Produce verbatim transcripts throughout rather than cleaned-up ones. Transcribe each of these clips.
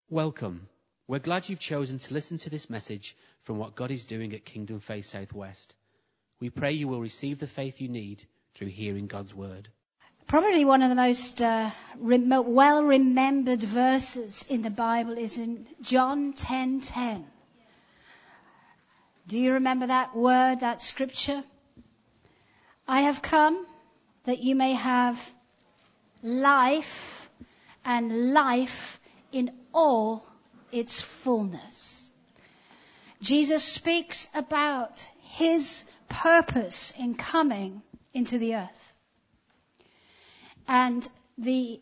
Welcome. We're glad you've chosen to listen to this message from what God is doing at Kingdom Faith Southwest. We pray you will receive the faith you need through hearing God's word. Probably one of the most uh, rem- well-remembered verses in the Bible is in John ten ten. Do you remember that word, that scripture? I have come that you may have life, and life in all its fullness. Jesus speaks about his purpose in coming into the earth. And the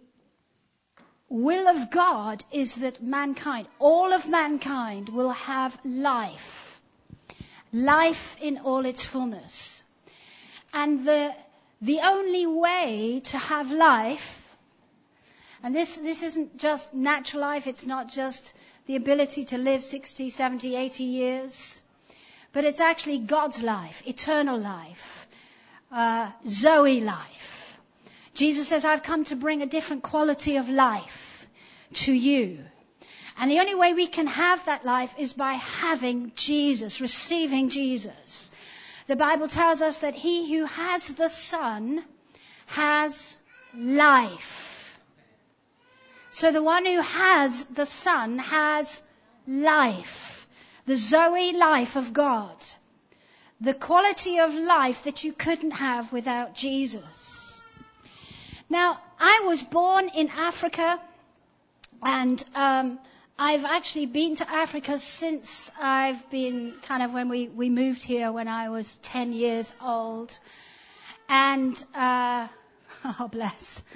will of God is that mankind, all of mankind, will have life. Life in all its fullness. And the, the only way to have life, and this, this isn't just natural life, it's not just the ability to live sixty, seventy, eighty years, but it's actually God's life, eternal life, uh, Zoe life. Jesus says, I've come to bring a different quality of life to you. And the only way we can have that life is by having Jesus, receiving Jesus. The Bible tells us that he who has the Son has life. So the one who has the Son has life. The Zoe life of God. The quality of life that you couldn't have without Jesus. Now, I was born in Africa, and um, I've actually been to Africa since I've been kind of when we, we moved here when I was ten years old. And, uh, oh bless.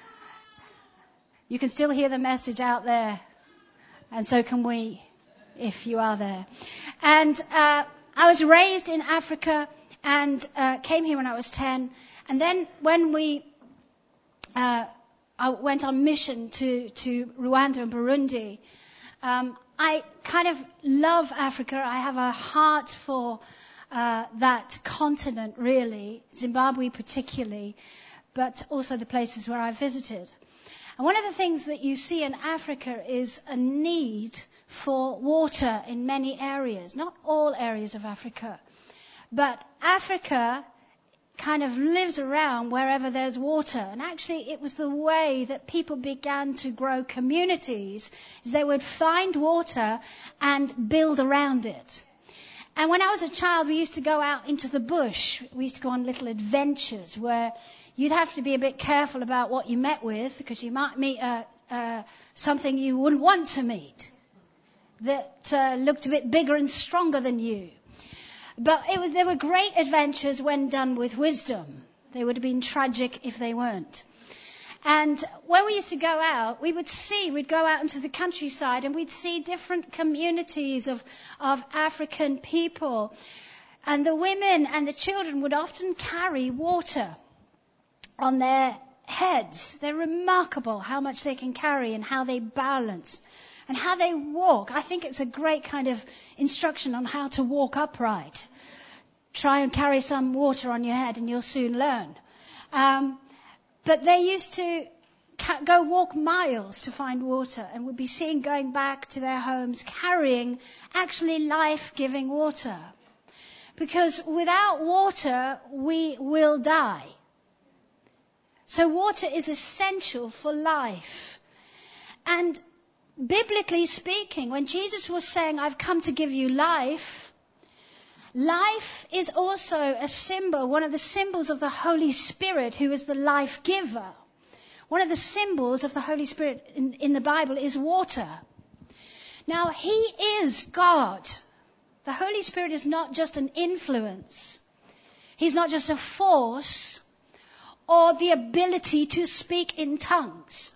You can still hear the message out there, and so can we, if you are there. And uh, I was raised in Africa and uh, came here when I was ten. And then when we uh, I went on mission to, to Rwanda and Burundi, um, I kind of love Africa. I have a heart for uh, that continent, really, Zimbabwe particularly, but also the places where I visited. And one of the things that you see in Africa is a need for water in many areas. Not all areas of Africa. But Africa kind of lives around wherever there's water. And actually it was the way that people began to grow communities, is they would find water and build around it. And when I was a child, we used to go out into the bush. We used to go on little adventures where you'd have to be a bit careful about what you met with, because you might meet uh, uh, something you wouldn't want to meet that uh, looked a bit bigger and stronger than you. But it was, they were great adventures when done with wisdom. They would have been tragic if they weren't. And when we used to go out, we would see, we'd go out into the countryside and we'd see different communities of, of African people. And the women and the children would often carry water on their heads. They're remarkable how much they can carry and how they balance and how they walk. I think it's a great kind of instruction on how to walk upright. Try and carry some water on your head and you'll soon learn. Um, but they used to ca- go walk miles to find water and would be seen going back to their homes carrying actually life-giving water. Because without water, we will die. So water is essential for life. And biblically speaking, when Jesus was saying, I've come to give you life, life is also a symbol, one of the symbols of the Holy Spirit, who is the life giver. One of the symbols of the Holy Spirit in, in the Bible is water. Now, he is God. The Holy Spirit is not just an influence. He's not just a force or the ability to speak in tongues.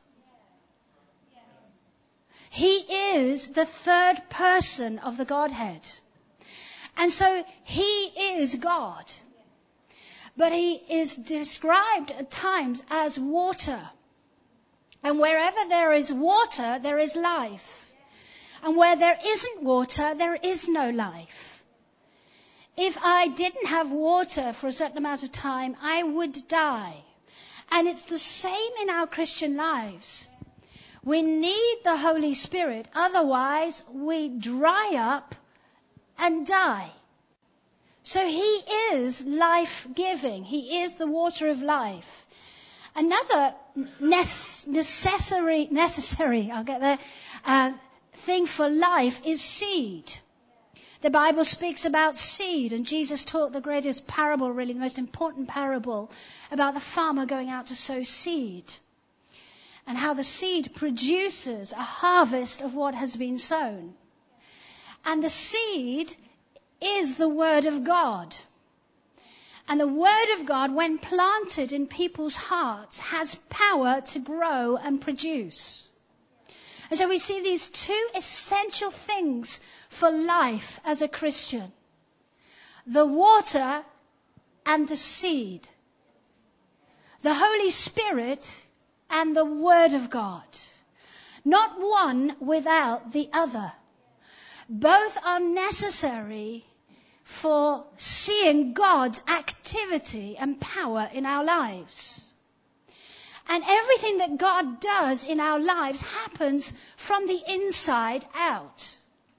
He is the third person of the Godhead. And so he is God. But he is described at times as water. And wherever there is water, there is life. And where there isn't water, there is no life. If I didn't have water for a certain amount of time, I would die. And it's the same in our Christian lives. We need the Holy Spirit, otherwise we dry up and die. So he is life-giving. He is the water of life. Another necessary, necessary, I'll get there, uh, thing for life is seed. The Bible speaks about seed, and Jesus taught the greatest parable, really the most important parable, about the farmer going out to sow seed, and how the seed produces a harvest of what has been sown. And the seed is the Word of God. And the Word of God, when planted in people's hearts, has power to grow and produce. And so we see these two essential things for life as a Christian. The water and the seed. The Holy Spirit and the Word of God. Not one without the other. Both are necessary for seeing God's activity and power in our lives. And everything that God does in our lives happens from the inside out.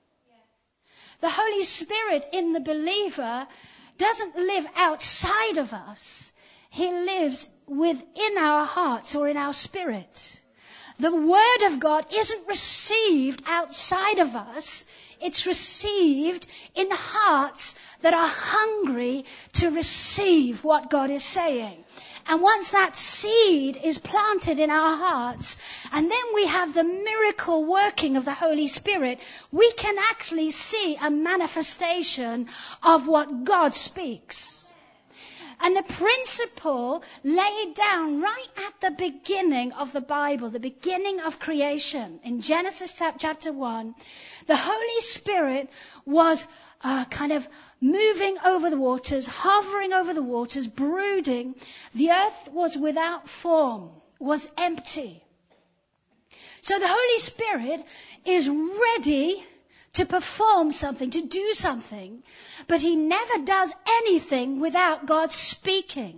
The Holy Spirit in the believer doesn't live outside of us. He lives within our hearts or in our spirit. The Word of God isn't received outside of us. It's received in hearts that are hungry to receive what God is saying. And once that seed is planted in our hearts, and then we have the miracle working of the Holy Spirit, we can actually see a manifestation of what God speaks. And the principle laid down right at the beginning of the Bible, the beginning of creation, in Genesis chapter one, the Holy Spirit was uh, kind of moving over the waters, hovering over the waters, brooding. The earth was without form, was empty. So the Holy Spirit is ready to perform something, to do something, but he never does anything without God speaking.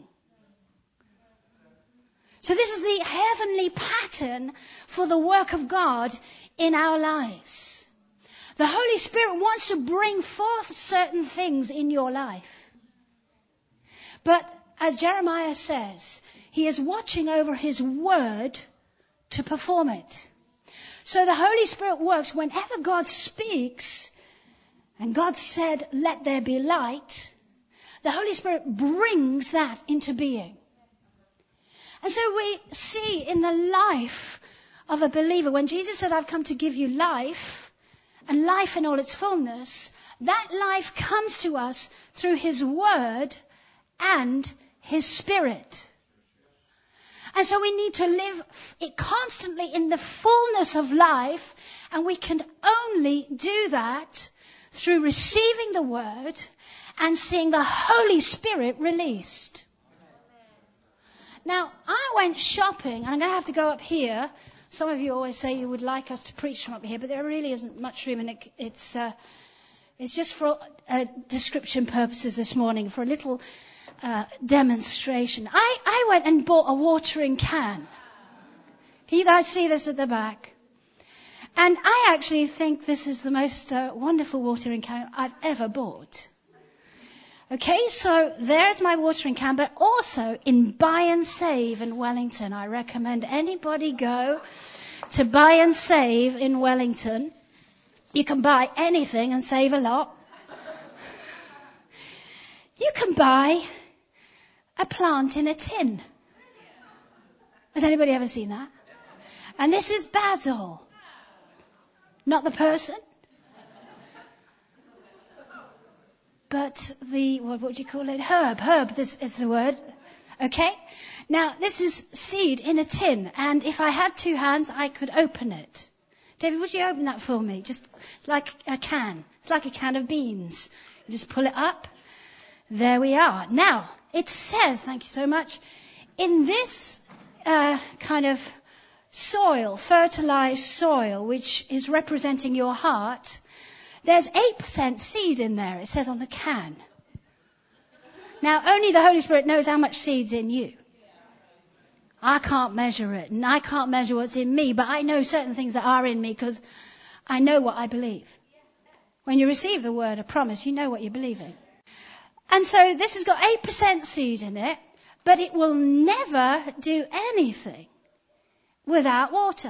So this is the heavenly pattern for the work of God in our lives. The Holy Spirit wants to bring forth certain things in your life. But as Jeremiah says, he is watching over his word to perform it. So the Holy Spirit works whenever God speaks, and God said, "Let there be light," the Holy Spirit brings that into being. And so we see in the life of a believer, when Jesus said, "I've come to give you life," and life in all its fullness, that life comes to us through his word and his spirit. And so we need to live it constantly in the fullness of life, and we can only do that through receiving the word and seeing the Holy Spirit released. Now, I went shopping, and I'm going to have to go up here. Some of you always say you would like us to preach from up here, but there really isn't much room, and it, it's uh, it's just for uh, description purposes this morning, for a little uh, demonstration. I, I went and bought a watering can. Can you guys see this at the back? And I actually think this is the most uh, wonderful watering can I've ever bought. Okay, so there's my watering can, but also in Buy and Save in Wellington. I recommend anybody go to Buy and Save in Wellington. You can buy anything and save a lot. You can buy a plant in a tin. Has anybody ever seen that? And this is basil. Not the person, but the, what would you call it? Herb. Herb, this is the word. Okay? Now, this is seed in a tin, and if I had two hands, I could open it. David, would you open that for me? Just, it's like a can. It's like a can of beans. You just pull it up. There we are. Now, it says, thank you so much, in this uh, kind of soil, fertilized soil, which is representing your heart, there's eight percent seed in there, it says on the can. Now, only the Holy Spirit knows how much seed's in you. I can't measure it, and I can't measure what's in me, but I know certain things that are in me because I know what I believe. When you receive the word, a promise, you know what you're believing. And so this has got eight percent seed in it, but it will never do anything without water.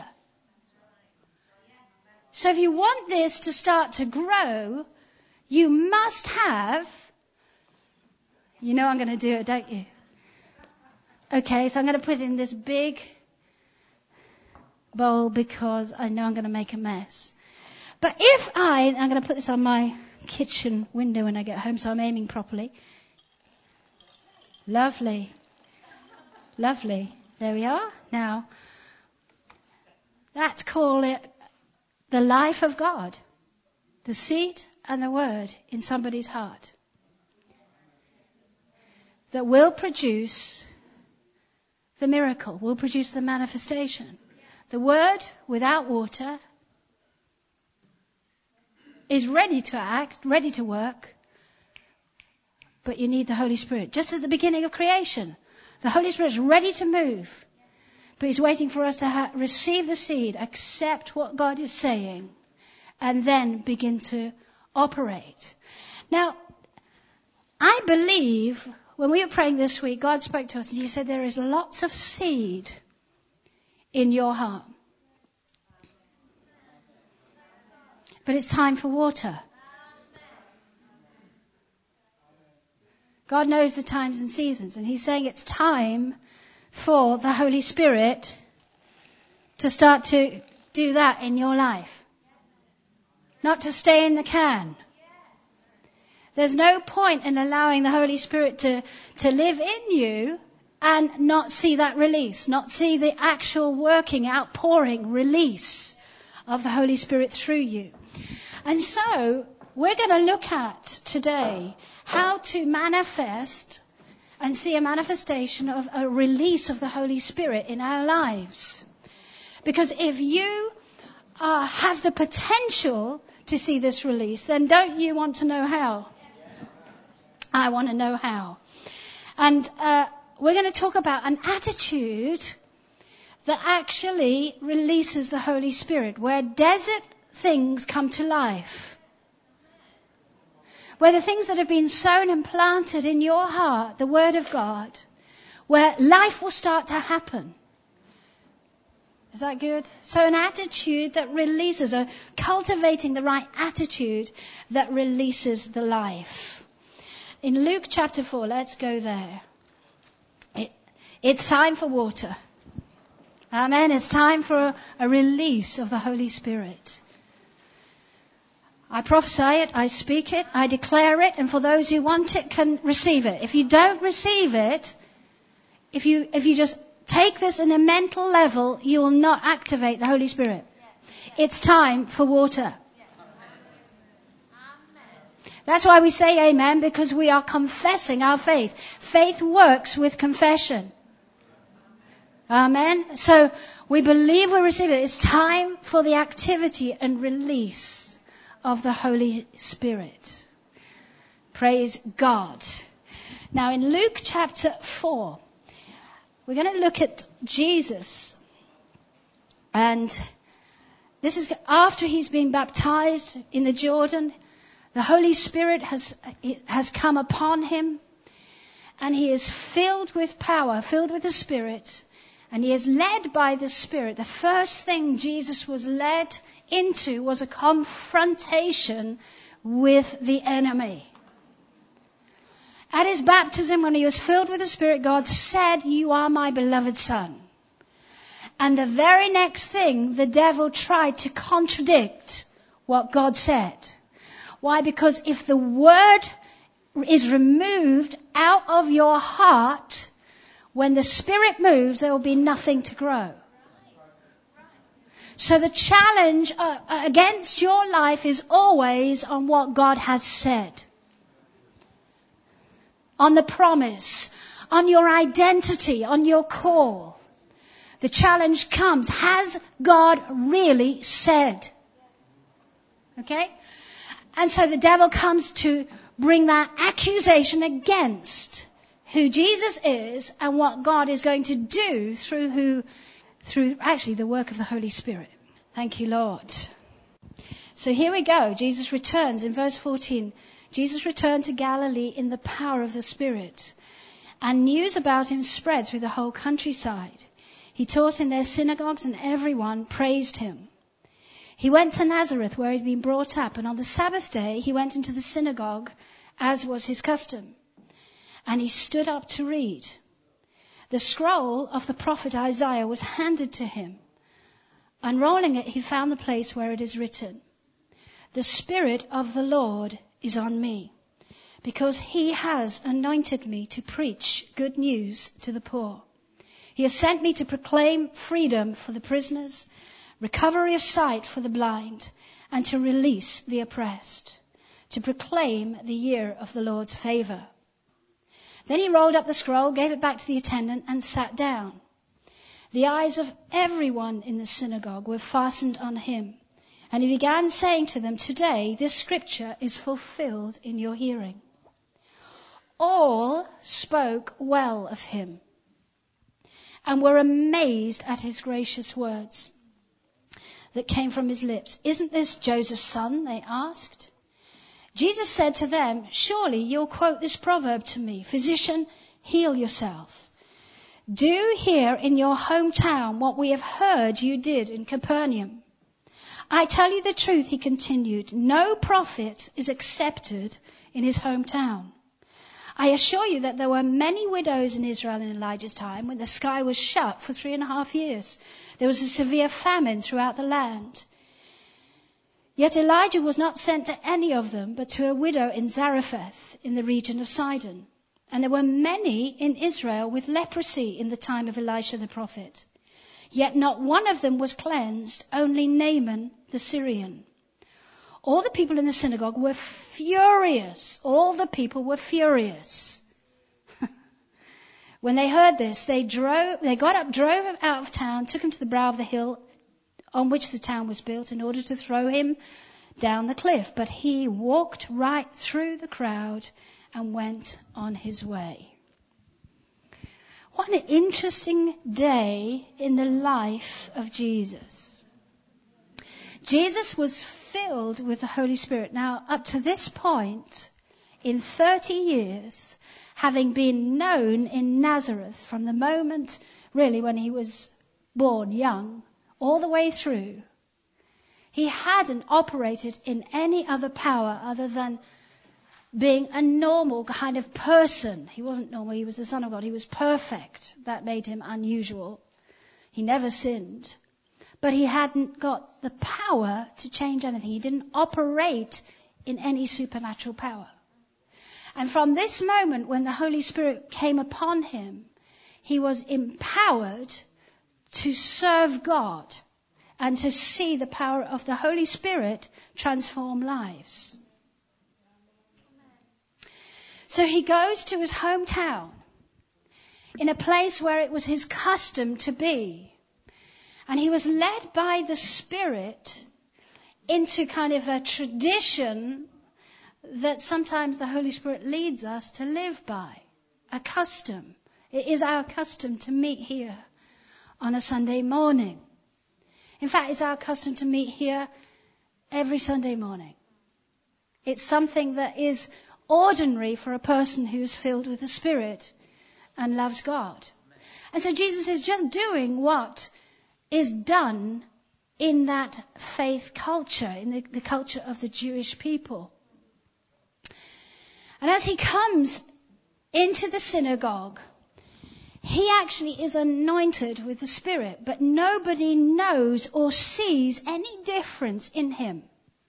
So if you want this to start to grow, you must have, you know I'm going to do it, don't you? Okay, so I'm going to put it in this big bowl because I know I'm going to make a mess. But if I, I'm going to put this on my kitchen window when I get home so I'm aiming properly. Lovely. Lovely. There we are. Now, let's call it the life of God. The seed and the word in somebody's heart. That will produce the miracle, will produce the manifestation. The word without water is ready to act, ready to work, but you need the Holy Spirit. Just as the beginning of creation, the Holy Spirit is ready to move, but He's waiting for us to ha- receive the seed, accept what God is saying, and then begin to operate. Now, I believe when we were praying this week, God spoke to us and He said there is lots of seed in your heart. But it's time for water. God knows the times and seasons, and He's saying it's time for the Holy Spirit to start to do that in your life. Not to stay in the can. There's no point in allowing the Holy Spirit to, to live in you and not see that release, not see the actual working, outpouring, release of the Holy Spirit through you. And so we're going to look at today how to manifest and see a manifestation of a release of the Holy Spirit in our lives. Because if you uh, have the potential to see this release, then don't you want to know how? I want to know how. And uh, we're going to talk about an attitude that actually releases the Holy Spirit, where desert things come to life. Where the things that have been sown and planted in your heart, the Word of God, where life will start to happen. Is that good? So an attitude that releases, a cultivating the right attitude that releases the life. In Luke chapter four, let's go there. It, it's time for water. Amen. It's time for a, a release of the Holy Spirit. I prophesy it, I speak it, I declare it, and for those who want it can receive it. If you don't receive it, if you if you just take this in a mental level, you will not activate the Holy Spirit. It's time for water. That's why we say amen, because we are confessing our faith. Faith works with confession. Amen. So we believe we receive it. It's time for the activity and release of the Holy Spirit. Praise God. Now in Luke chapter four, we're going to look at Jesus. And this is after He's been baptized in the Jordan. The Holy Spirit has, has come upon Him. And He is filled with power, filled with the Spirit. And He is led by the Spirit. The first thing Jesus was led into was a confrontation with the enemy. At His baptism, when He was filled with the Spirit, God said, "You are my beloved Son." And the very next thing, the devil tried to contradict what God said. Why? Because if the word is removed out of your heart, when the Spirit moves, there will be nothing to grow. So the challenge uh, against your life is always on what God has said. On the promise, on your identity, on your call. The challenge comes, has God really said? Okay? And so the devil comes to bring that accusation against who Jesus is and what God is going to do through who, through actually the work of the Holy Spirit. Thank you, Lord. So here we go. Jesus returns in verse fourteen. Jesus returned to Galilee in the power of the Spirit, and news about him spread through the whole countryside. He taught in their synagogues, and everyone praised him. He went to Nazareth, where he'd been brought up, and on the Sabbath day he went into the synagogue, as was his custom. And he stood up to read. The scroll of the prophet Isaiah was handed to him. Unrolling it, he found the place where it is written, "The Spirit of the Lord is on me, because he has anointed me to preach good news to the poor. He has sent me to proclaim freedom for the prisoners, recovery of sight for the blind, and to release the oppressed, to proclaim the year of the Lord's favor." Then he rolled up the scroll, gave it back to the attendant, and sat down. The eyes of everyone in the synagogue were fastened on him. And he began saying to them, "Today this scripture is fulfilled in your hearing." All spoke well of him and were amazed at his gracious words that came from his lips. "Isn't this Joseph's son?" they asked. Jesus said to them, "Surely you'll quote this proverb to me, 'Physician, heal yourself.' Do here in your hometown what we have heard you did in Capernaum. I tell you the truth," he continued, "no prophet is accepted in his hometown. I assure you that there were many widows in Israel in Elijah's time, when the sky was shut for three and a half years. There was a severe famine throughout the land. Yet Elijah was not sent to any of them, but to a widow in Zarephath in the region of Sidon. And there were many in Israel with leprosy in the time of Elisha the prophet. Yet not one of them was cleansed, only Naaman the Syrian." All the people in the synagogue were furious. All the people were furious. When they heard this, they drove, they got up, drove him out of town, took him to the brow of the hill on which the town was built, in order to throw him down the cliff. But he walked right through the crowd and went on his way. What an interesting day in the life of Jesus. Jesus was filled with the Holy Spirit. Now, up to this point, in thirty years, having been known in Nazareth from the moment, really, when he was born young, all the way through, he hadn't operated in any other power other than being a normal kind of person. He wasn't normal, he was the Son of God. He was perfect. That made him unusual. He never sinned. But he hadn't got the power to change anything. He didn't operate in any supernatural power. And from this moment when the Holy Spirit came upon him, he was empowered to serve God and to see the power of the Holy Spirit transform lives. So he goes to his hometown, in a place where it was his custom to be. And he was led by the Spirit into kind of a tradition that sometimes the Holy Spirit leads us to live by. A custom. It is our custom to meet here on a Sunday morning. In fact, it's our custom to meet here every Sunday morning. It's something that is ordinary for a person who is filled with the Spirit and loves God. And so Jesus is just doing what is done in that faith culture, in the, the culture of the Jewish people. And as he comes into the synagogue, he actually is anointed with the Spirit, but nobody knows or sees any difference in him.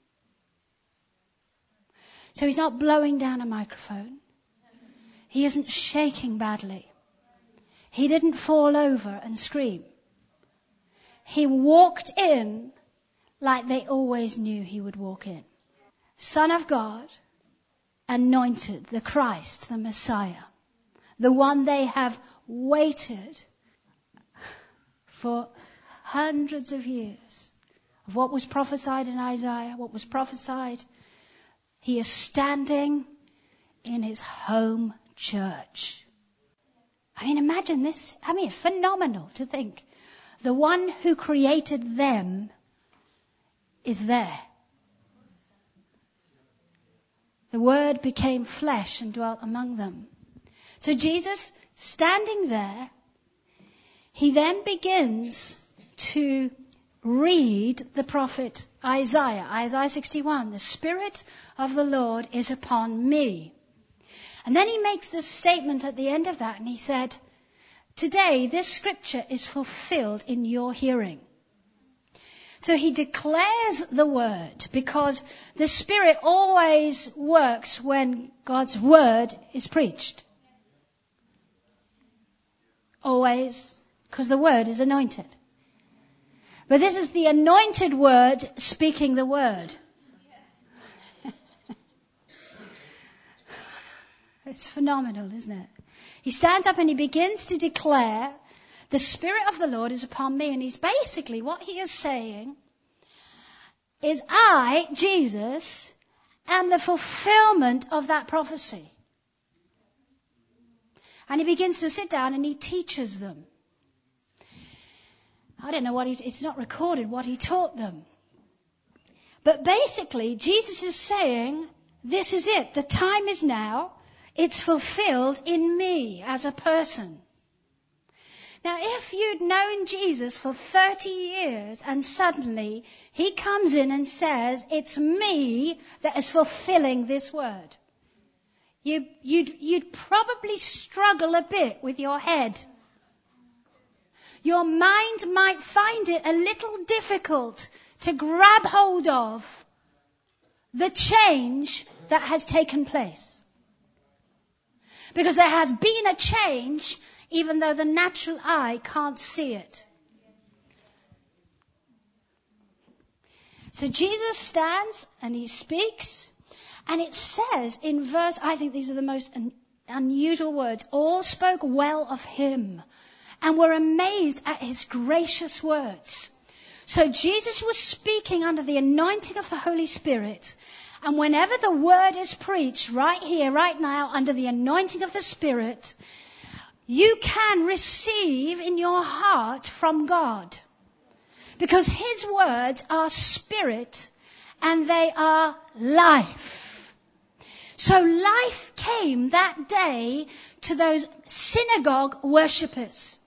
So he's not blowing down a microphone. He isn't shaking badly. He didn't fall over and scream. He walked in like they always knew he would walk in. Son of God, anointed, the Christ, the Messiah, the one they have waited for hundreds of years of what was prophesied in Isaiah, what was prophesied. He is standing in his home church. I mean, imagine this. I mean, phenomenal to think. The one who created them is there. The Word became flesh and dwelt among them. So Jesus, standing there, he then begins to read the prophet Isaiah. Isaiah sixty-one, the Spirit of the Lord is upon me. And then he makes this statement at the end of that, and he said, today this scripture is fulfilled in your hearing. So he declares the word, because the Spirit always works when God's word is preached. Always, because the word is anointed. But this is the anointed word speaking the word. It's phenomenal, isn't it? He stands up and he begins to declare, the Spirit of the Lord is upon me. And he's basically, what he is saying is, I, Jesus, am the fulfillment of that prophecy. And he begins to sit down and he teaches them. I don't know what he's, it's not recorded what he taught them. But basically, Jesus is saying, this is it. The time is now. It's fulfilled in me as a person. Now, if you'd known Jesus for thirty years and suddenly he comes in and says, it's me that is fulfilling this word, you, you'd, you'd probably struggle a bit with your head. Your mind might find it a little difficult to grab hold of the change that has taken place. Because there has been a change, even though the natural eye can't see it. So Jesus stands and he speaks, and it says in verse, I think these are the most un- unusual words, all spoke well of him and were amazed at his gracious words. So Jesus was speaking under the anointing of the Holy Spirit. And whenever the word is preached, right here, right now, under the anointing of the Spirit, you can receive in your heart from God. Because his words are spirit and they are life. So life came that day to those synagogue worshippers.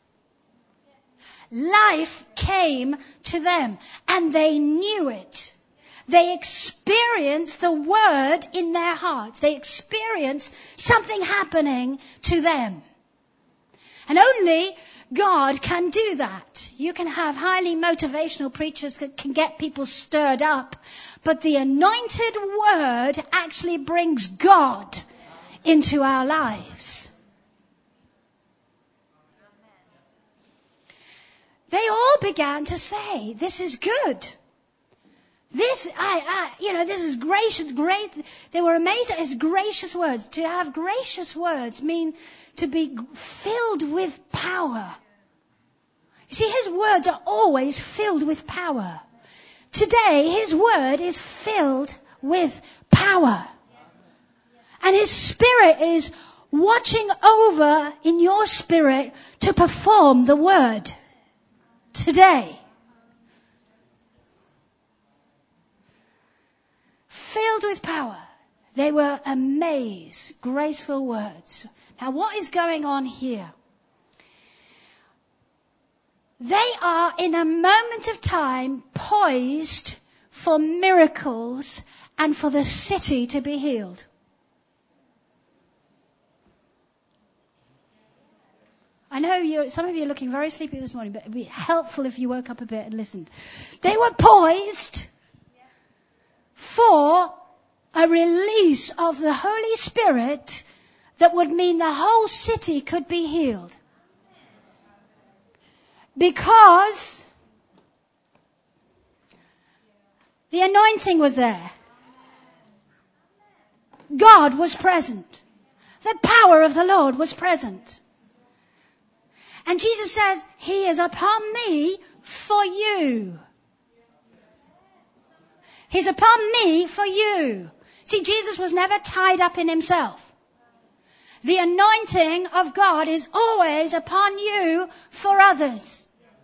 Life came to them and they knew it. They experienced the word in their hearts. They experienced something happening to them. And only God can do that. You can have highly motivational preachers that can get people stirred up. But the anointed word actually brings God into our lives. They all began to say, this is good. This, I, I, you know, this is gracious, great. They were amazed at his gracious words. To have gracious words mean to be filled with power. You see, his words are always filled with power. Today, his word is filled with power. And his Spirit is watching over in your spirit to perform the word today. Filled with power. They were amazed. Graceful words. Now what is going on here? They are in a moment of time poised for miracles and for the city to be healed. I know you're, some of you are looking very sleepy this morning, but it would be helpful if you woke up a bit and listened. They were poised for a release of the Holy Spirit that would mean the whole city could be healed. Because the anointing was there. God was present. The power of the Lord was present. And Jesus says, he is upon me for you. He's upon me for you. See, Jesus was never tied up in himself. The anointing of God is always upon you for others.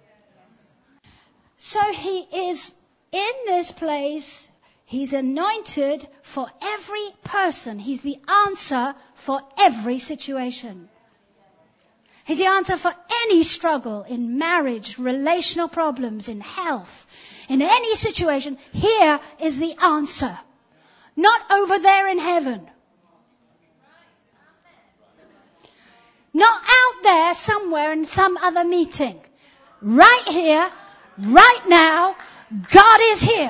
So he is in this place. He's anointed for every person. He's the answer for every situation. He's the answer for any struggle in marriage, relational problems, in health, in any situation. Here is the answer. Not over there in heaven. Not out there somewhere in some other meeting. Right here, right now, God is here.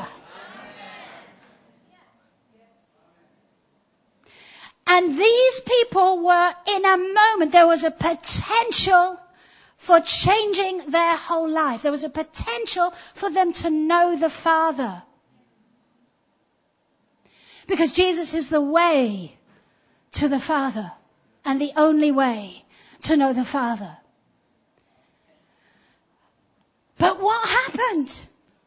And these people were in a moment, there was a potential for changing their whole life. There was a potential for them to know the Father. Because Jesus is the way to the Father and the only way to know the Father. But what happened?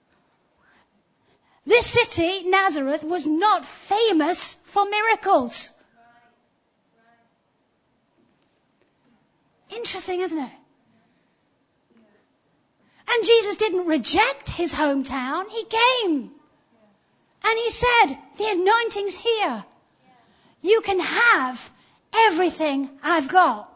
This city, Nazareth, was not famous for miracles. Interesting, isn't it? And Jesus didn't reject his hometown. He came. And he said, the anointing's here. You can have everything I've got.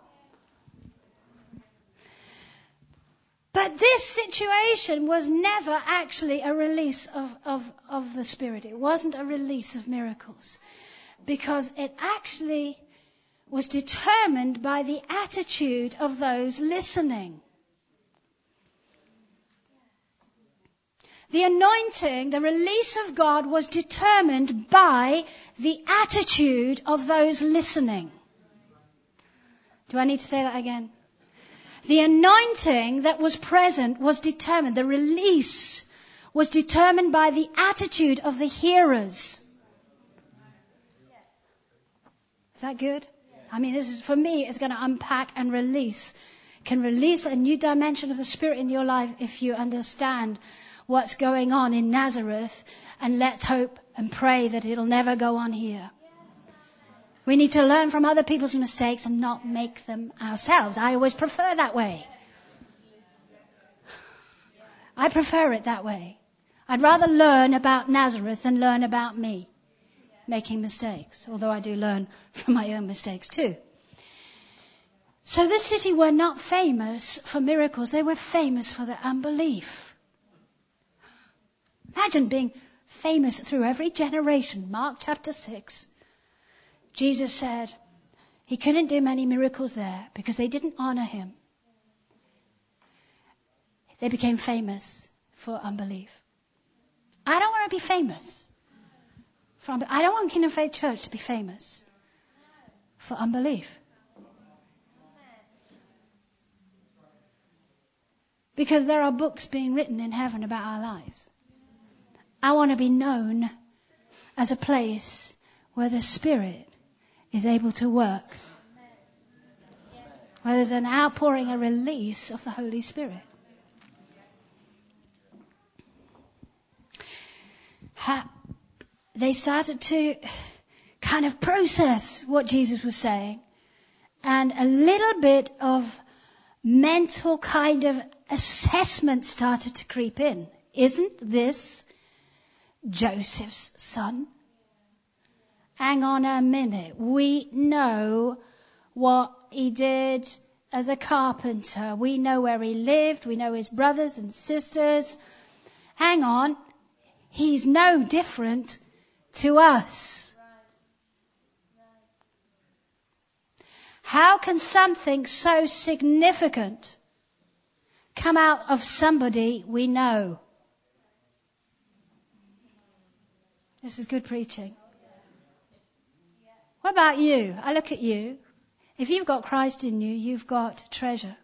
But this situation was never actually a release of, of, of the Spirit. It wasn't a release of miracles. Because it actually was determined by the attitude of those listening. The anointing, the release of God was determined by the attitude of those listening. Do I need to say that again? The anointing that was present was determined. The release was determined by the attitude of the hearers. Is that good? I mean, this is, for me, it's going to unpack and release. Can release a new dimension of the Spirit in your life if you understand what's going on in Nazareth. And let's hope and pray that it'll never go on here. We need to learn from other people's mistakes and not make them ourselves. I always prefer that way. I prefer it that way. I'd rather learn about Nazareth than learn about me making mistakes, although I do learn from my own mistakes too. So this city were not famous for miracles. They were famous for their unbelief. Imagine being famous through every generation. Mark chapter six. Jesus said he couldn't do many miracles there because they didn't honor him. They became famous for unbelief. I don't want to be famous. For, I don't want Kingdom Faith Church to be famous for unbelief. Because there are books being written in heaven about our lives. I want to be known as a place where the Spirit is able to work. Where there's an outpouring, a release of the Holy Spirit. Ha- they started to kind of process what Jesus was saying. And a little bit of mental kind of assessment started to creep in. Isn't this Joseph's son? Hang on a minute. We know what he did as a carpenter. We know where he lived. We know his brothers and sisters. Hang on. He's no different to us. How can something so significant come out of somebody we know? This is good preaching. What about you? I look at you. If you've got Christ in you, you've got treasure.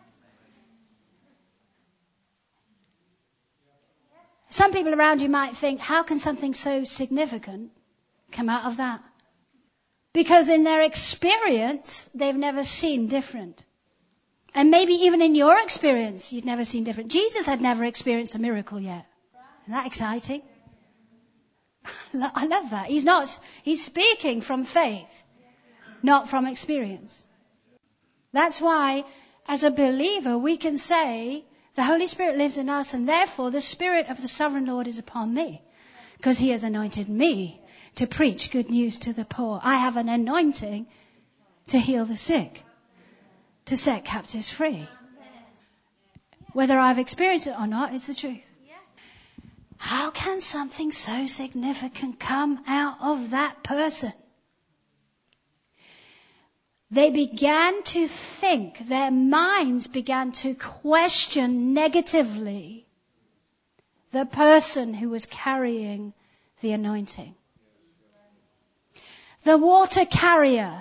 Some people around you might think, how can something so significant come out of that? Because in their experience, they've never seen different. And maybe even in your experience, you'd never seen different. Jesus had never experienced a miracle yet. Isn't that exciting? I love that. He's not, he's speaking from faith. not from experience. That's why, as a believer, we can say, the Holy Spirit lives in us, and therefore the Spirit of the Sovereign Lord is upon me, because He has anointed me to preach good news to the poor. I have an anointing to heal the sick, to set captives free. Whether I've experienced it or not, it's the truth. How can something so significant come out of that person? They began to think, their minds began to question negatively the person who was carrying the anointing. The water carrier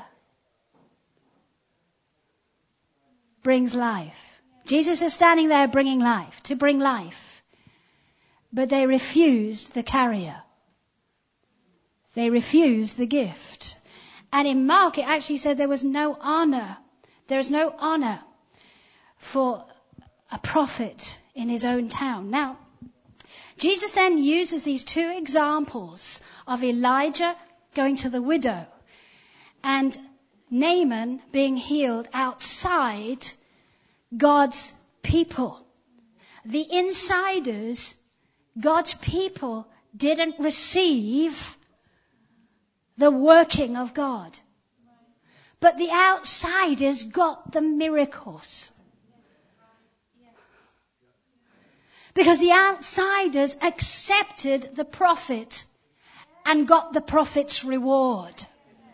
brings life. Jesus is standing there bringing life, to bring life. But they refused the carrier. They refused the gift. And in Mark, it actually said there was no honor. There is no honor for a prophet in his own town. Now, Jesus then uses these two examples of Elijah going to the widow and Naaman being healed outside God's people. The insiders, God's people, didn't receive the working of God. But the outsiders got the miracles. Because the outsiders accepted the prophet and got the prophet's reward.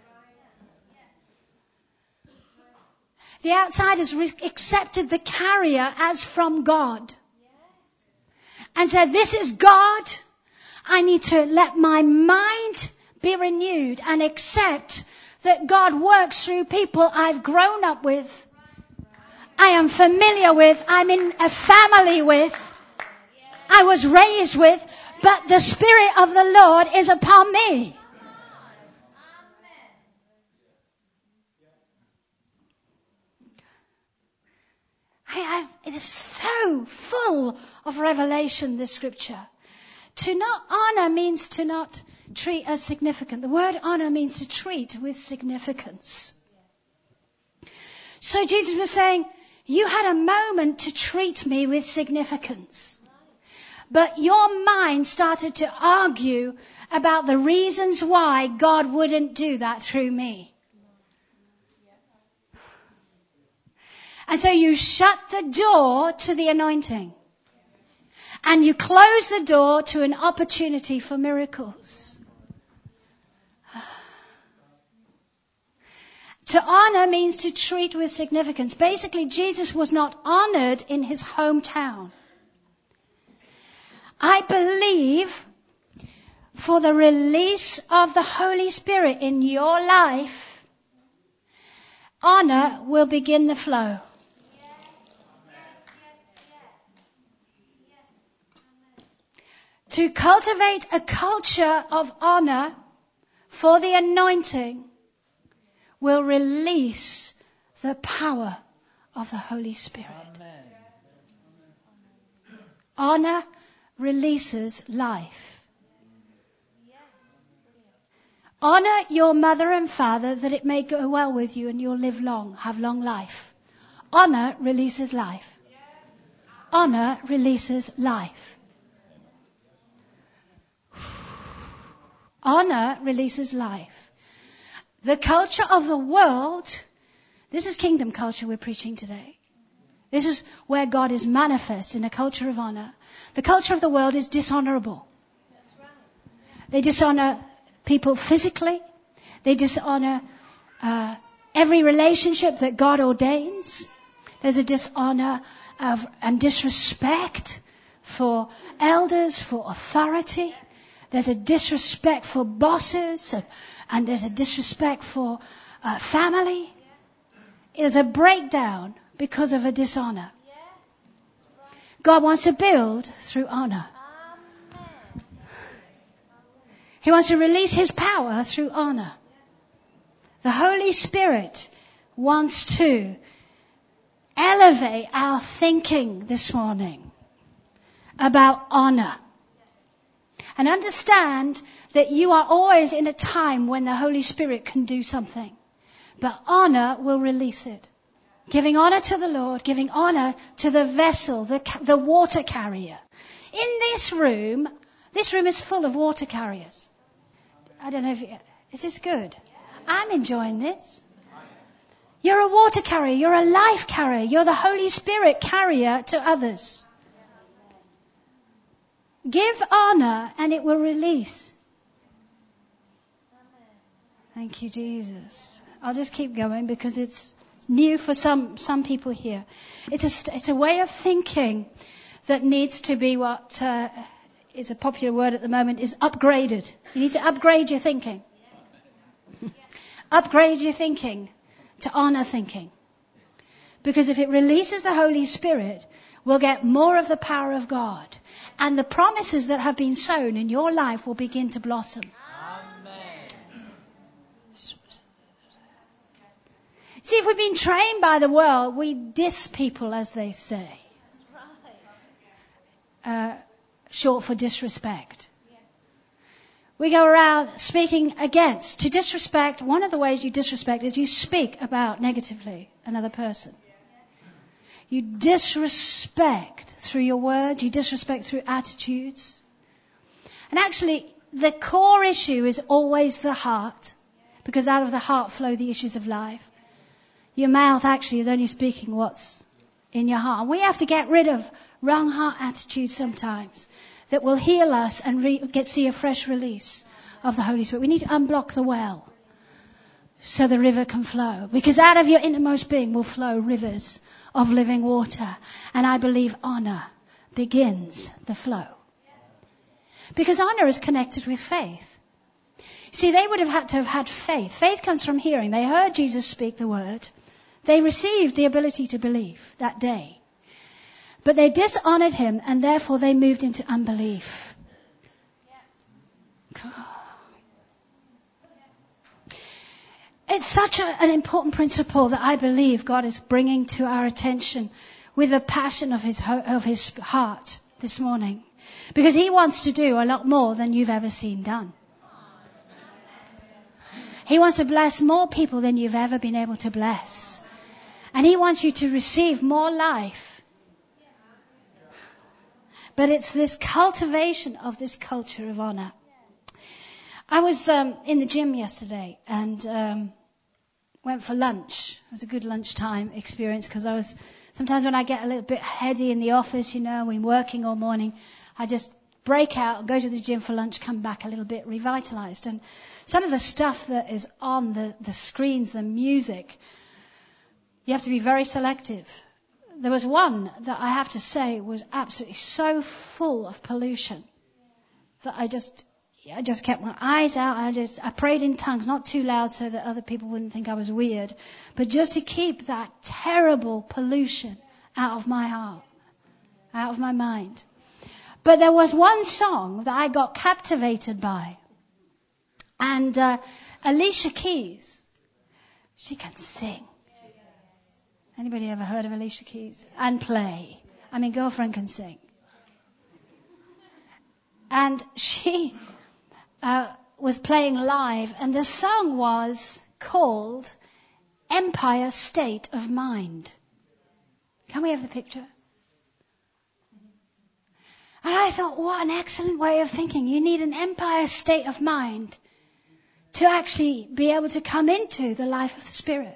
The outsiders re- accepted the carrier as from God. And said, this is God. I need to let my mind be renewed and accept that God works through people I've grown up with. I am familiar with. I'm in a family with. I was raised with. But the Spirit of the Lord is upon me. I have, it is so full of revelation, this scripture. To not honor means to not treat as significant. The word honor means to treat with significance. So Jesus was saying, you had a moment to treat me with significance. But your mind started to argue about the reasons why God wouldn't do that through me. And so you shut the door to the anointing. And you close the door to an opportunity for miracles. To honor means to treat with significance. Basically, Jesus was not honored in his hometown. I believe for the release of the Holy Spirit in your life, honor will begin the flow. To cultivate a culture of honor for the anointing will release the power of the Holy Spirit. Amen. Honor releases life. Honor your mother and father that it may go well with you and you'll live long, have long life. Honor releases life. Honor releases life. Honor releases life. The culture of the world, this is kingdom culture we're preaching today. This is where God is manifest in a culture of honor. The culture of the world is dishonorable. That's right. They dishonor people physically. They dishonor uh, every relationship that God ordains. There's a dishonor of, and disrespect for elders, for authority. There's a disrespect for bosses, and, and there's a disrespect for uh, family. There's a breakdown because of a dishonor. God wants to build through honor. He wants to release his power through honor. The Holy Spirit wants to elevate our thinking this morning about honor. And understand that you are always in a time when the Holy Spirit can do something. But honor will release it. Giving honor to the Lord, giving honor to the vessel, the, the water carrier. In this room, this room is full of water carriers. I don't know if you, is this good? I'm enjoying this. You're a water carrier. You're a life carrier. You're the Holy Spirit carrier to others. Give honor and it will release. Thank you, Jesus. I'll just keep going because it's new for some, some people here. It's a, it's a way of thinking that needs to be what uh, is a popular word at the moment, is upgraded. You need to upgrade your thinking. Upgrade your thinking to honor thinking. Because if it releases the Holy Spirit, we'll get more of the power of God. And the promises that have been sown in your life will begin to blossom. See, if we've been trained by the world, we diss people, as they say. Uh, short for disrespect. We go around speaking against. To disrespect, one of the ways you disrespect is you speak about negatively another person. You disrespect through your words, you disrespect through attitudes. And actually, the core issue is always the heart, because out of the heart flow the issues of life. Your mouth actually is only speaking what's in your heart. And we have to get rid of wrong heart attitudes sometimes that will heal us and re- get see a fresh release of the Holy Spirit. We need to unblock the well so the river can flow. Because out of your innermost being will flow rivers of living water. And I believe honor begins the flow. Because honor is connected with faith. See, they would have had to have had faith. Faith comes from hearing. They heard Jesus speak the word. They received the ability to believe that day. But they dishonored him and therefore they moved into unbelief. It's such a, an important principle that I believe God is bringing to our attention with the passion of his, of his heart this morning. Because he wants to do a lot more than you've ever seen done. He wants to bless more people than you've ever been able to bless. And he wants you to receive more life. But it's this cultivation of this culture of honor. I was um, in the gym yesterday and um, went for lunch. It was a good lunchtime experience because I was, sometimes when I get a little bit heady in the office, you know, we're working all morning, I just break out, go to the gym for lunch, come back a little bit revitalized. And some of the stuff that is on the, the screens, the music, you have to be very selective. There was one that I have to say was absolutely so full of pollution that I just, I just kept my eyes out and I just, I prayed in tongues, not too loud so that other people wouldn't think I was weird, but just to keep that terrible pollution out of my heart, out of my mind. But there was one song that I got captivated by. And uh, Alicia Keys, she can sing. Anybody ever heard of Alicia Keys? And play. I mean, girlfriend can sing. And she uh, was playing live, and the song was called Empire State of Mind. Can we have the picture? And I thought, what an excellent way of thinking. You need an empire state of mind to actually be able to come into the life of the Spirit.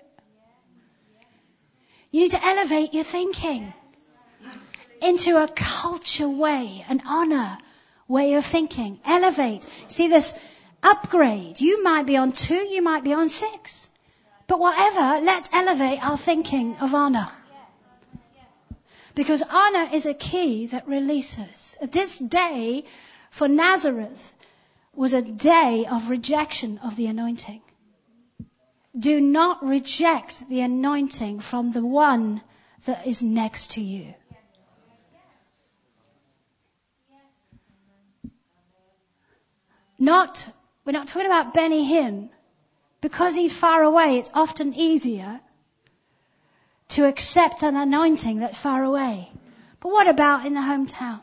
You need to elevate your thinking into a culture way, an honor way of thinking. Elevate. See this upgrade. You might be on two, you might be on six. But whatever, let's elevate our thinking of honor. Because honor is a key that releases. This day for Nazareth was a day of rejection of the anointing. Do not reject the anointing from the one that is next to you. Not, we're not talking about Benny Hinn. Because he's far away, it's often easier to accept an anointing that's far away. But what about in the hometown?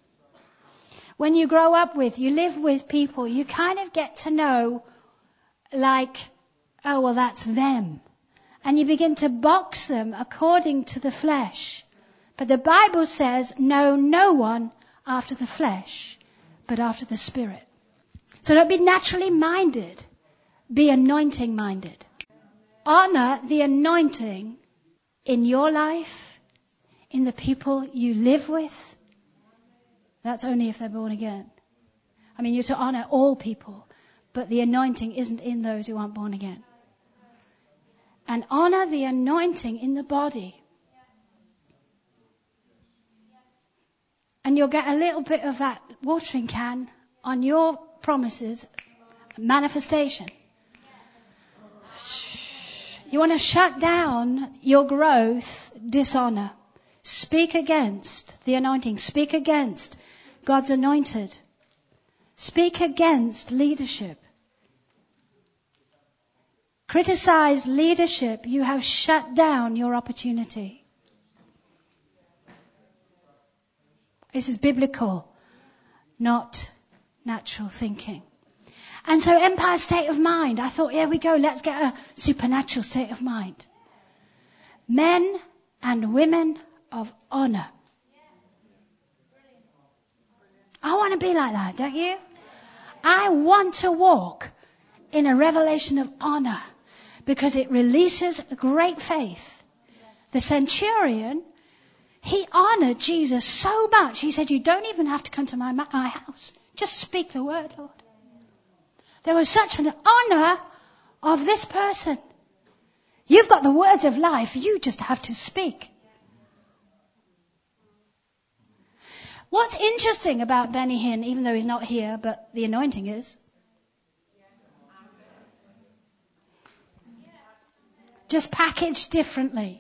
When you grow up with, you live with people, you kind of get to know like, oh, well, that's them. And you begin to box them according to the flesh. But the Bible says, know no one after the flesh, but after the Spirit. So don't be naturally minded. Be anointing minded. Honor the anointing in your life, in the people you live with. That's only if they're born again. I mean, you're to honor all people, but the anointing isn't in those who aren't born again. And honor the anointing in the body. And you'll get a little bit of that watering can on your promises, manifestation. You want to shut down your growth, dishonor. Speak against the anointing. Speak against God's anointed. Speak against leadership. Criticize leadership. You have shut down your opportunity. This is biblical, not natural thinking. And so Empire state of mind. I thought, here we go, let's get a supernatural state of mind. Men and women of honor. I want to be like that, don't you? I want to walk in a revelation of honor because it releases great faith. The centurion, he honored Jesus so much. He said, you don't even have to come to my, my house. Just speak the word, Lord. There was such an honor of this person. You've got the words of life. You just have to speak. What's interesting about Benny Hinn, even though he's not here, but the anointing is, just packaged differently.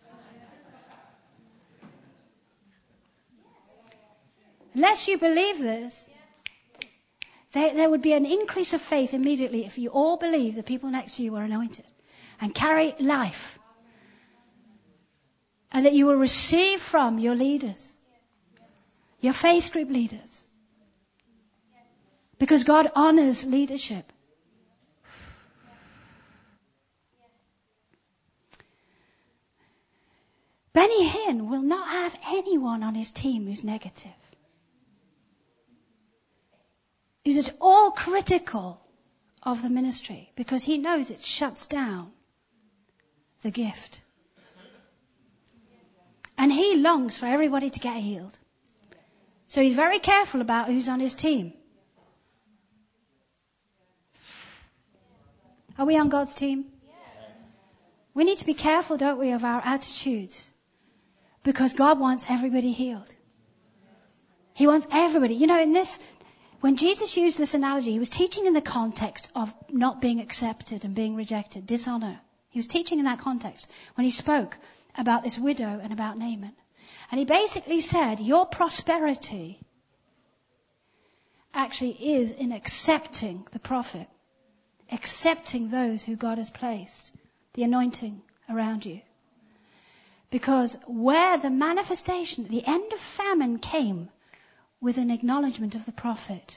Unless you believe this, there, there would be an increase of faith immediately if you all believe the people next to you are anointed and carry life. And that you will receive from your leaders, your faith group leaders. Because God honors leadership. Benny Hinn will not have anyone on his team who's negative. He's at all critical of the ministry because he knows it shuts down the gift. And he longs for everybody to get healed. So he's very careful about who's on his team. Are we on God's team? Yes. We need to be careful, don't we, of our attitudes. Because God wants everybody healed. He wants everybody. You know, in this, when Jesus used this analogy, he was teaching in the context of not being accepted and being rejected, dishonor. He was teaching in that context when he spoke about this widow and about Naaman. And he basically said, your prosperity actually is in accepting the prophet, accepting those who God has placed, the anointing around you. Because where the manifestation, the end of famine came with an acknowledgement of the prophet.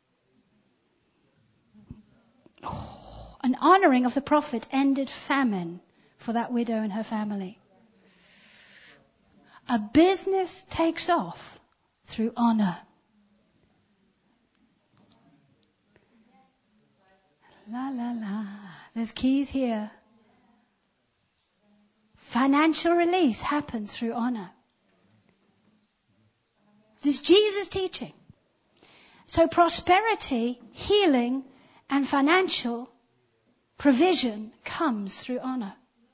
Oh, an honoring of the prophet ended famine for that widow and her family. A business takes off through honor. La la la. There's keys here. Financial release happens through honor. This is Jesus' teaching. So prosperity, healing, and financial provision comes through honor.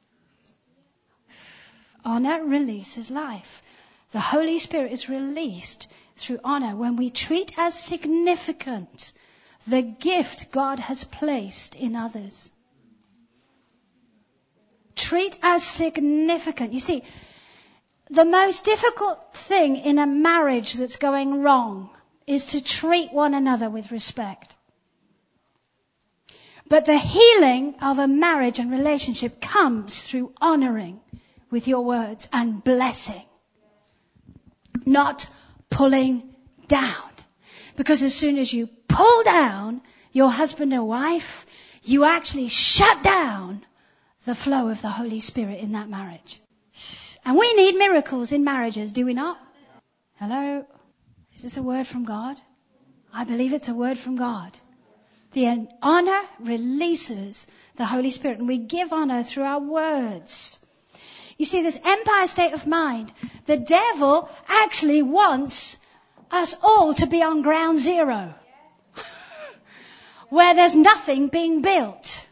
Honor releases life. The Holy Spirit is released through honor when we treat as significant the gift God has placed in others. Treat as significant. You see, the most difficult thing in a marriage that's going wrong is to treat one another with respect. But the healing of a marriage and relationship comes through honoring with your words and blessing. Not pulling down. Because as soon as you pull down your husband or wife, you actually shut down the flow of the Holy Spirit in that marriage. And we need miracles in marriages, do we not? Hello? Is this a word from God? I believe it's a word from God. The honor releases the Holy Spirit, and we give honor through our words. You see, this empire state of mind, the devil actually wants us all to be on ground zero, where there's nothing being built.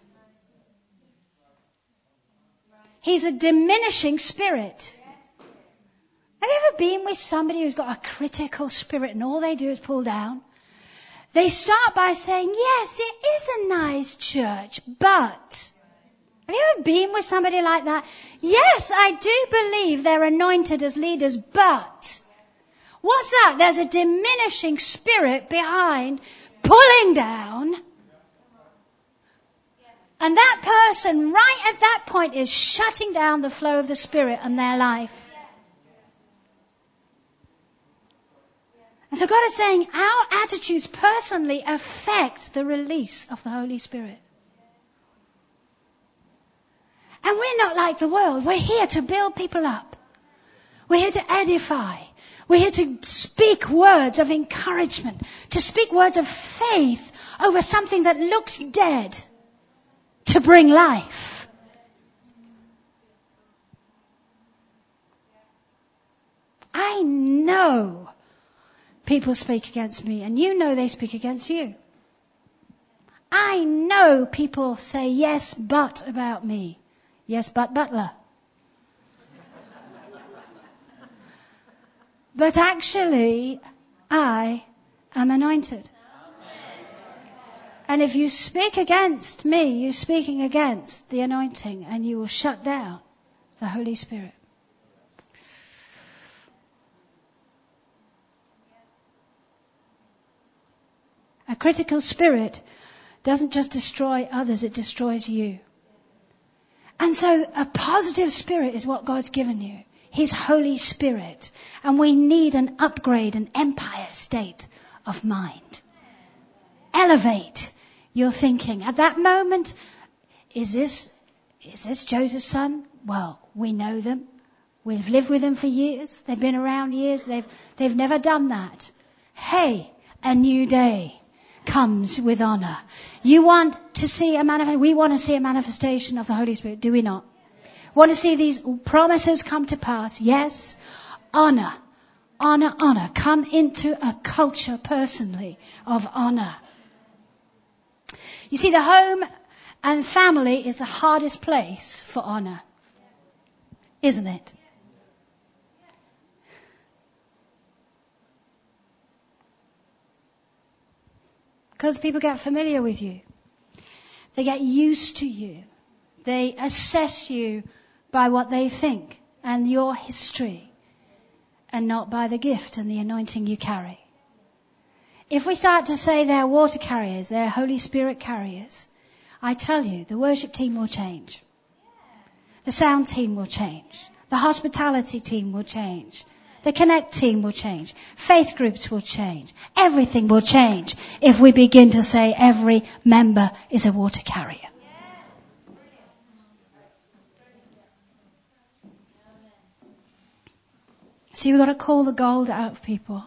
He's a diminishing spirit. Have you ever been with somebody who's got a critical spirit and all they do is pull down? They start by saying, yes, it is a nice church, but... Have you ever been with somebody like that? Yes, I do believe they're anointed as leaders, but... What's that? There's a diminishing spirit behind pulling down. And that person right at that point is shutting down the flow of the Spirit in their life. And so God is saying our attitudes personally affect the release of the Holy Spirit. And we're not like the world. We're here to build people up. We're here to edify. We're here to speak words of encouragement, to speak words of faith over something that looks dead, to bring life. I know people speak against me, and you know they speak against you. I know people say yes, but about me. Yes, but Butler. But actually, I am anointed. And if you speak against me, you're speaking against the anointing, and you will shut down the Holy Spirit. A critical spirit doesn't just destroy others, it destroys you. And so a positive spirit is what God's given you. His Holy Spirit. And we need an upgrade, an empire state of mind. Elevate your thinking. At that moment, is this, is this Joseph's son? Well, we know them. We've lived with them for years. They've been around years. They've, they've never done that. Hey, a new day comes with honor. You want to see a manifestation? We want to see a manifestation of the Holy Spirit, do we not? Want to see these promises come to pass? Yes. Honor, honor, honor. Come into a culture personally of honor. You see, the home and family is the hardest place for honor, isn't it? Because people get familiar with you. They get used to you. They assess you by what they think and your history, and not by the gift and the anointing you carry. If we start to say they're water carriers, they're Holy Spirit carriers, I tell you, the worship team will change. The sound team will change. The hospitality team will change. The Connect team will change. Faith groups will change. Everything will change if we begin to say every member is a water carrier. So you've got to call the gold out of people.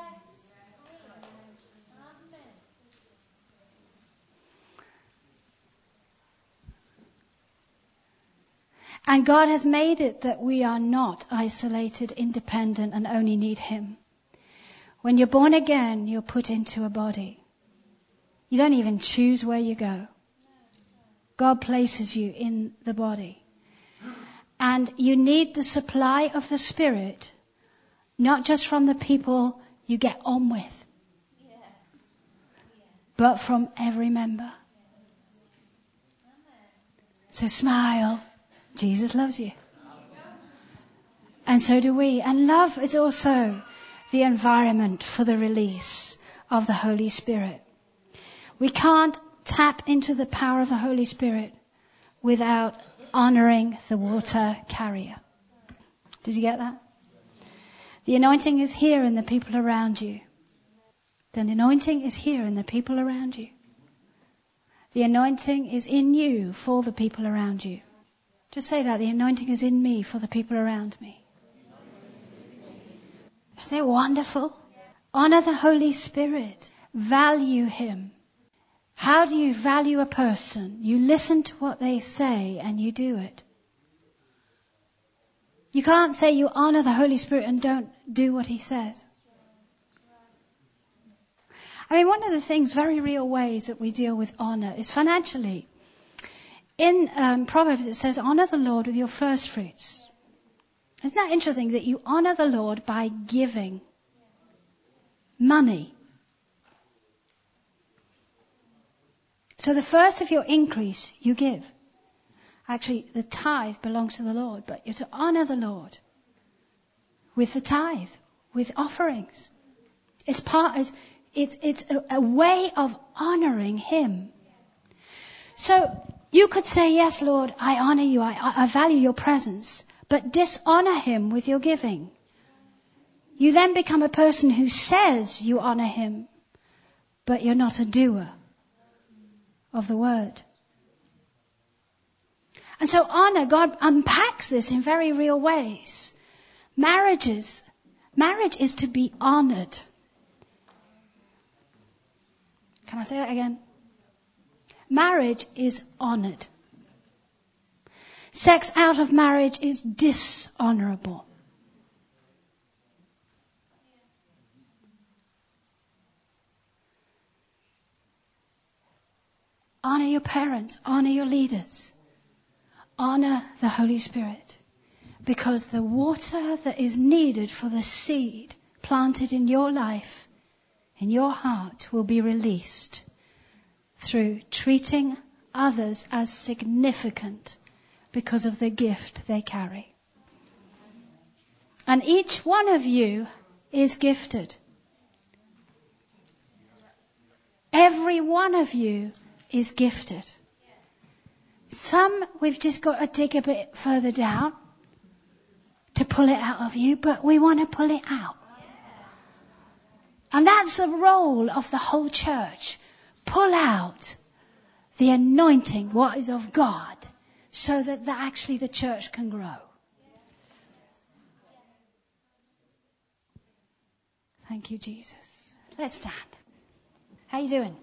And God has made it that we are not isolated, independent, and only need Him. When you're born again, you're put into a body. You don't even choose where you go. God places you in the body. And you need the supply of the Spirit, not just from the people you get on with, but from every member. So smile. Jesus loves you. And so do we. And love is also the environment for the release of the Holy Spirit. We can't tap into the power of the Holy Spirit without honoring the water carrier. Did you get that? The anointing is here in the people around you. The anointing is here in the people around you. The anointing is in you for the people around you. Just say that. The anointing is in me for the people around me. Isn't it wonderful? Honor the Holy Spirit. Value Him. How do you value a person? You listen to what they say and you do it. You can't say you honor the Holy Spirit and don't do what He says. I mean, one of the things, very real ways that we deal with honor is financially. In um, Proverbs it says, honor the Lord with your first fruits. Isn't that interesting that you honor the Lord by giving money? So the first of your increase you give. Actually, the tithe belongs to the Lord, but you're to honor the Lord with the tithe, with offerings. It's part, it's, it's, it's a, a way of honoring Him. So you could say, yes, Lord, I honor you, I, I value your presence, but dishonor Him with your giving. You then become a person who says you honor Him, but you're not a doer of the word. And so honor, God unpacks this in very real ways. Marriages, marriage is to be honored. Can I say that again? Marriage is honored. Sex out of marriage is dishonorable. Honor your parents, honor your leaders. Honor the Holy Spirit, because the water that is needed for the seed planted in your life, in your heart, will be released through treating others as significant because of the gift they carry. And each one of you is gifted. Every one of you is gifted. Some we've just got to dig a bit further down to pull it out of you, but we want to pull it out. And that's the role of the whole church. Pull out the anointing, what is of God, so that the, actually the church can grow. Thank you, Jesus. Let's stand. How you doing?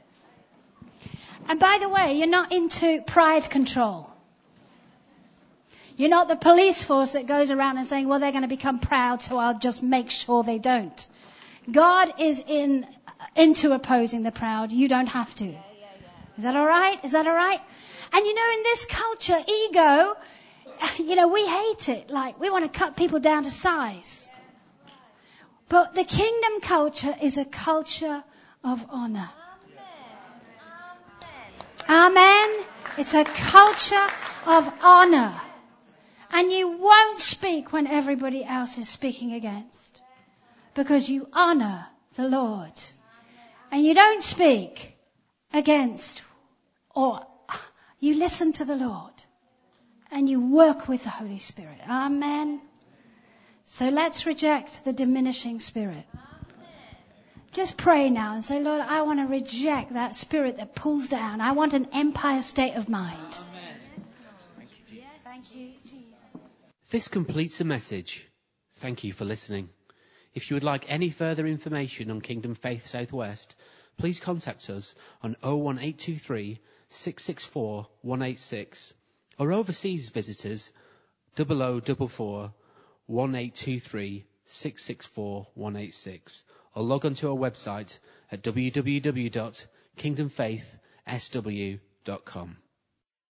And by the way, you're not into pride control. You're not the police force that goes around and saying, well, they're going to become proud, so I'll just make sure they don't. God is in into opposing the proud. You don't have to. Is that all right? Is that all right? And you know, in this culture, ego, you know, we hate it. Like, we want to cut people down to size. But the kingdom culture is a culture of honor. Amen. It's a culture of honor. And you won't speak when everybody else is speaking against. Because you honor the Lord. And you don't speak against, or you listen to the Lord. And you work with the Holy Spirit. Amen. So let's reject the diminishing spirit. Just pray now and say, Lord, I want to reject that spirit that pulls down. I want an empire state of mind. Amen. Thank you, Jesus. Thank you, Jesus. This completes the message. Thank you for listening. If you would like any further information on Kingdom Faith Southwest, please contact us on oh one eight two three, six six four, one eight six, or overseas visitors double oh double four, one eight two three, six six four, one eight six, or log on to our website at w w w dot kingdom faith s w dot com.